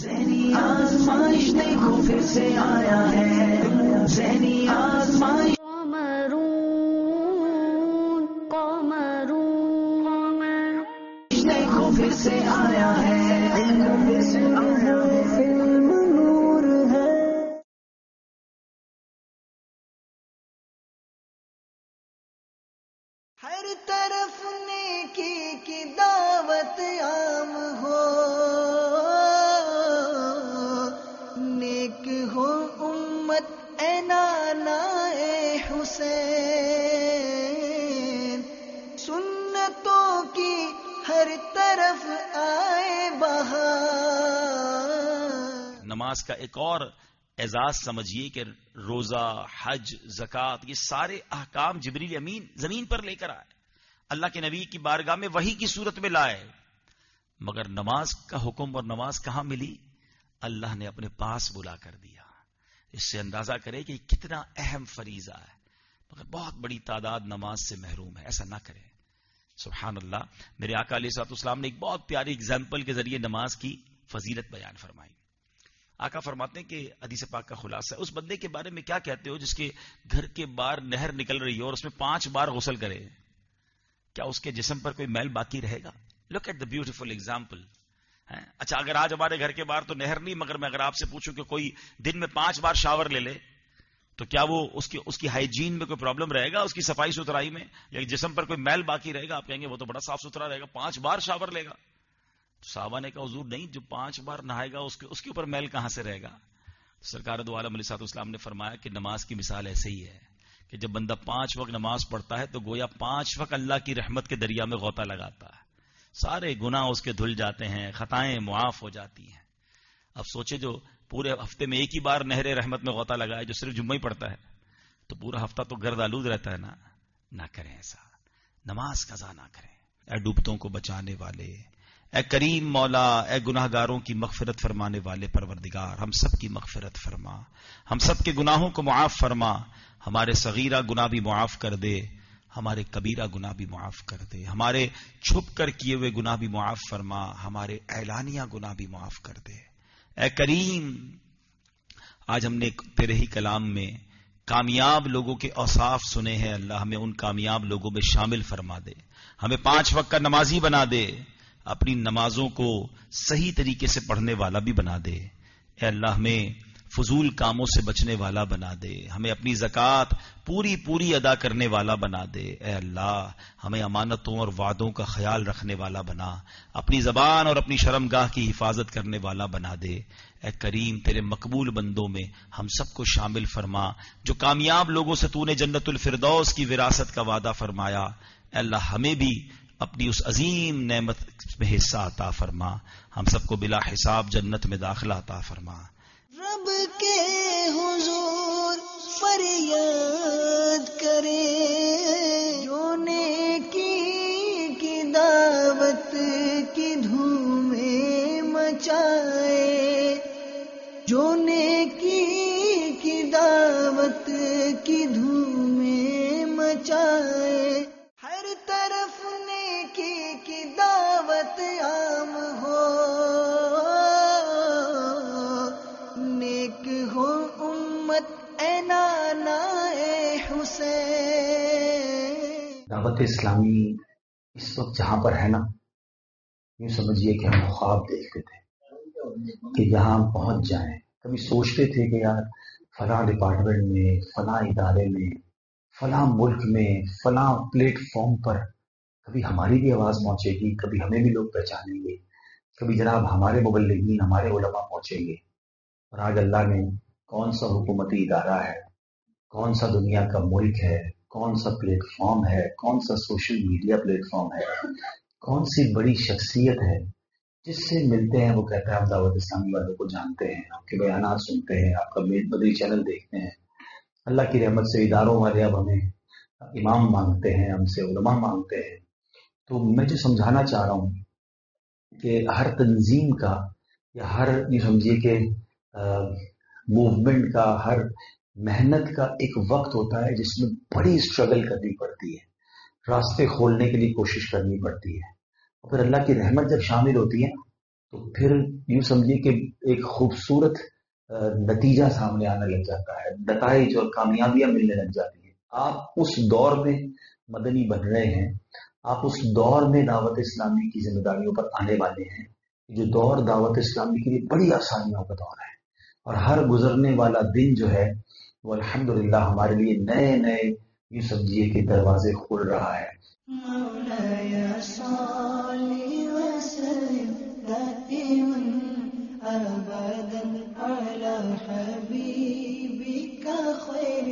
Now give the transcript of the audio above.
ذہنی آزمائش دیکھو پھر سے آیا ہے، ذہنی آزمائش دیکھو پھر سے آیا ہے، فلم نور ہے۔ ہر طرف نیکی کی دعوت عام ہو، نیک ہو امت اے نانا اے حسین، سنتوں کی ہر طرف آئے بہار۔ نماز کا ایک اور اعزاز سمجھیے کہ روزہ، حج، زکوٰۃ، یہ سارے احکام جبریل امین زمین پر لے کر آئے، اللہ کے نبی کی بارگاہ میں وحی کی صورت میں لائے، مگر نماز کا حکم اور نماز کہاں ملی؟ اللہ نے اپنے پاس بلا کر دیا۔ اس سے اندازہ کرے کہ کتنا اہم فریضہ ہے، مگر بہت بڑی تعداد نماز سے محروم ہے۔ ایسا نہ کریں۔ سبحان اللہ، میرے آقا علیہ الصلوۃ والسلام نے ایک بہت پیاری اگزامپل کے ذریعے نماز کی فضیلت بیان فرمائی۔ آقا فرماتے ہیں کہ حدیث پاک کا خلاصہ ہے، اس بندے کے بارے میں کیا کہتے ہو جس کے گھر کے باہر نہر نکل رہی ہو اور اس میں 5 بار غسل کرے، کیا اس کے جسم پر کوئی میل باقی رہے گا؟ Look at the beautiful example. اچھا، اگر آج ہمارے گھر کے باہر تو نہر نہیں، مگر میں اگر آپ سے پوچھوں کہ کوئی دن میں 5 بار شاور لے لے تو کیا وہ اس کی ہائیجین میں کوئی پرابلم رہے گا، اس کی صفائی ستھرائی میں، یا جسم پر کوئی میل باقی رہے گا؟ آپ کہیں گے وہ تو بڑا صاف ستھرا رہے گا، 5 بار شاور لے گا۔ صحابہ نے کہا حضور نہیں، جو 5 بار نہائے گا اس کے اوپر میل کہاں سے رہے گا؟ سرکار دو عالم علیہ الصلوۃ والسلام نے فرمایا کہ نماز کی مثال ایسے ہی ہے کہ جب بندہ 5 وقت نماز پڑھتا ہے تو گویا 5 وقت اللہ کی رحمت کے دریا میں غوطہ لگاتا ہے، سارے گناہ اس کے دھل جاتے ہیں، خطائیں معاف ہو جاتی ہیں۔ اب سوچے جو پورے ہفتے میں ایک ہی بار نہر رحمت میں غوطہ لگائے، جو صرف جمعہ ہی پڑھتا ہے، تو پورا ہفتہ تو گرد آلود رہتا ہے نا۔ نہ کریں ایسا، نماز قضا نہ کریں۔ اے ڈوبتوں کو بچانے والے، اے کریم مولا، اے گناہ گاروں کی مغفرت فرمانے والے پروردگار، ہم سب کی مغفرت فرما، ہم سب کے گناہوں کو معاف فرما، ہمارے صغیرہ گناہ بھی معاف کر دے، ہمارے کبیرہ گناہ بھی معاف کر دے، ہمارے چھپ کر کیے ہوئے گناہ بھی معاف فرما، ہمارے اعلانیہ گناہ بھی معاف کر دے۔ اے کریم، آج ہم نے تیرے ہی کلام میں کامیاب لوگوں کے اوصاف سنے ہیں، اللہ ہمیں ان کامیاب لوگوں میں شامل فرما دے، ہمیں 5 وقت کا نمازی بنا دے، اپنی نمازوں کو صحیح طریقے سے پڑھنے والا بھی بنا دے۔ اے اللہ ہمیں فضول کاموں سے بچنے والا بنا دے، ہمیں اپنی زکوٰۃ پوری ادا کرنے والا بنا دے۔ اے اللہ ہمیں امانتوں اور وعدوں کا خیال رکھنے والا بنا، اپنی زبان اور اپنی شرمگاہ کی حفاظت کرنے والا بنا دے۔ اے کریم، تیرے مقبول بندوں میں ہم سب کو شامل فرما جو کامیاب لوگوں سے تو نے جنت الفردوس کی وراثت کا وعدہ فرمایا۔ اے اللہ ہمیں بھی اپنی اس عظیم نعمت میں حصہ عطا فرما، ہم سب کو بلا حساب جنت میں داخلہ عطا فرما۔ رب کے حضور فریاد کرے، جو نیکی کی دعوت کی دھومیں مچائے، جو نیکی کی دعوت کی دھومیں مچائے، ہر طرف نیکی کی دعوت عام ہو، نیک ہو امت اے نانا اے حسین۔ دعوت اسلامی اس وقت جہاں پر ہے نا، یوں سمجھیے کہ ہم خواب دیکھتے تھے کہ یہاں پہنچ جائیں، کبھی سوچتے تھے کہ یار فلاں ڈپارٹمنٹ میں، فلاں ادارے میں، فلاں ملک میں، فلاں پلیٹ فارم پر کبھی ہماری بھی آواز پہنچے گی، کبھی ہمیں بھی لوگ پہچانیں گے، کبھی جناب ہمارے مبلغین، ہمارے علماء پہنچیں گے۔ اور آج اللہ نے کون سا حکومتی ادارہ ہے، کون سا دنیا کا ملک ہے، کون سا پلیٹ فارم ہے، کون سا سوشل میڈیا پلیٹ فارم ہے، کون سی بڑی شخصیت ہے جس سے ملتے ہیں وہ کہتا ہے ہم دعوت اسلامی والوں کو جانتے ہیں، آپ کے بیانات سنتے ہیں، آپ کا مدنی چینل دیکھتے ہیں۔ اللہ کی رحمت سے اداروں والے اب ہمیں امام مانگتے ہیں، ہم سے علماء مانگتے ہیں۔ تو میں جو سمجھانا چاہ رہا ہوں کہ ہر تنظیم کا یا ہر یہ سمجھیے کہ موومنٹ کا، ہر محنت کا ایک وقت ہوتا ہے جس میں بڑی اسٹرگل کرنی پڑتی ہے، راستے کھولنے کے لیے کوشش کرنی پڑتی ہے، اور پھر اللہ کی رحمت جب شامل ہوتی ہے تو پھر یوں سمجھیے کہ ایک خوبصورت نتیجہ سامنے آنے لگ جاتا ہے، نتائج اور کامیابیاں ملنے لگ جاتی ہیں. آپ اس دور میں مدنی بن رہے ہیں، آپ اس دور میں دعوت اسلامی کی ذمہ داریوں پر آنے والے ہیں، جو دور دعوت اسلامی کے لیے بڑی آسانیوں کا دور ہے، اور ہر گزرنے والا دن جو ہے وہ الحمدللہ ہمارے لیے نئے نئے یوں سمجھیے کہ دروازے کھول رہا ہے. مولاي صل وسلم دائما ابدا على حبيبك خير